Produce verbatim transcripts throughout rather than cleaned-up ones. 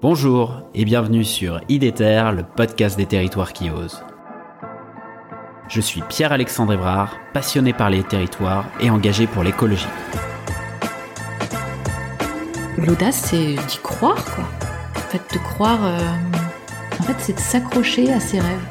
Bonjour et bienvenue sur IDETER, le podcast des territoires qui osent. Je suis Pierre-Alexandre Évrard, passionné par les territoires et engagé pour l'écologie. L'audace, c'est d'y croire, quoi. En fait, de croire... Euh... En fait, c'est de s'accrocher à ses rêves.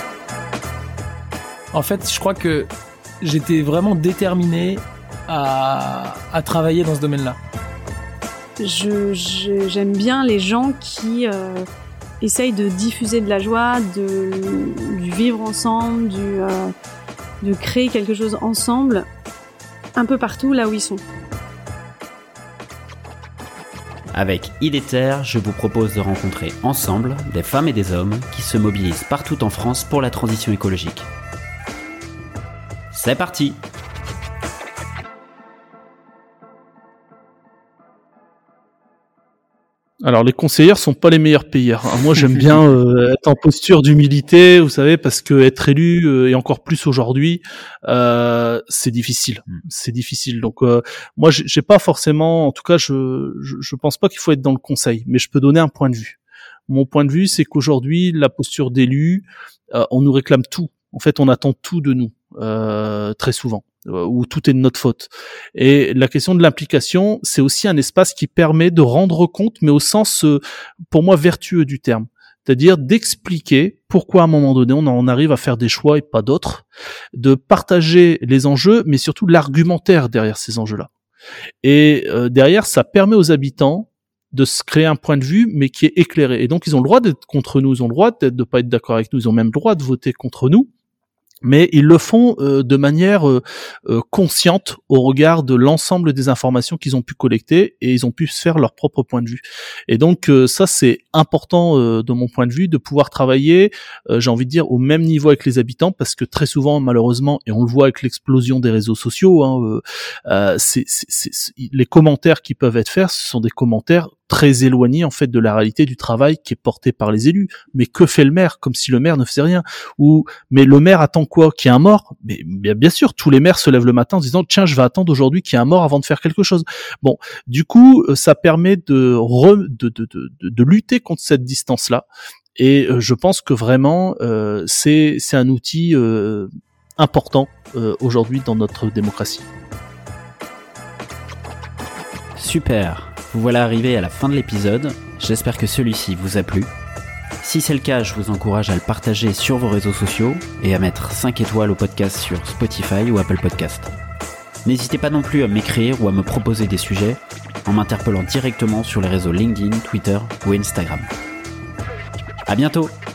En fait, je crois que j'étais vraiment déterminé à, à travailler dans ce domaine-là. Je, je, j'aime bien les gens qui euh, essayent de diffuser de la joie, de, du vivre ensemble, du, euh, de créer quelque chose ensemble, un peu partout là où ils sont. Avec IDETER, je vous propose de rencontrer ensemble des femmes et des hommes qui se mobilisent partout en France pour la transition écologique. C'est parti! Alors les conseillères sont pas les meilleurs payeurs. Moi j'aime bien euh, être en posture d'humilité, vous savez, parce que être élu euh, et encore plus aujourd'hui, euh, c'est difficile. C'est difficile. Donc euh, moi j'ai, j'ai pas forcément, en tout cas je, je je pense pas qu'il faut être dans le conseil, mais je peux donner un point de vue. Mon point de vue, c'est qu'aujourd'hui la posture d'élu, euh, on nous réclame tout. En fait, on attend tout de nous euh, très souvent. Où tout est de notre faute. Et la question de l'implication, c'est aussi un espace qui permet de rendre compte, mais au sens, pour moi, vertueux du terme. C'est-à-dire d'expliquer pourquoi à un moment donné, on en arrive à faire des choix et pas d'autres, de partager les enjeux, mais surtout l'argumentaire derrière ces enjeux-là. Et euh, derrière, ça permet aux habitants de se créer un point de vue, mais qui est éclairé. Et donc, ils ont le droit d'être contre nous, ils ont le droit d'être, de pas être d'accord avec nous, ils ont même le droit de voter contre nous. Mais ils le font euh, de manière euh, euh, consciente au regard de l'ensemble des informations qu'ils ont pu collecter et ils ont pu se faire leur propre point de vue. Et donc euh, ça c'est important euh, de mon point de vue de pouvoir travailler, euh, j'ai envie de dire au même niveau avec les habitants parce que très souvent malheureusement et on le voit avec l'explosion des réseaux sociaux, hein, euh, euh, c'est, c'est, c'est, c'est, les commentaires qui peuvent être faits, ce sont des commentaires très éloigné en fait de la réalité du travail qui est porté par les élus. Mais que fait le maire? Comme si le maire ne faisait rien. Ou mais le maire attend quoi? Qu'il y ait un mort? Mais bien, bien sûr, tous les maires se lèvent le matin en disant tiens, je vais attendre aujourd'hui qu'il y ait un mort avant de faire quelque chose. Bon, du coup, ça permet de re, de, de, de, de, de lutter contre cette distance-là. Et euh, je pense que vraiment, euh, c'est c'est un outil euh, important euh, aujourd'hui dans notre démocratie. Super! Vous voilà arrivé à la fin de l'épisode, j'espère que celui-ci vous a plu. Si c'est le cas, je vous encourage à le partager sur vos réseaux sociaux et à mettre cinq étoiles au podcast sur Spotify ou Apple Podcast. N'hésitez pas non plus à m'écrire ou à me proposer des sujets en m'interpellant directement sur les réseaux LinkedIn, Twitter ou Instagram. À bientôt!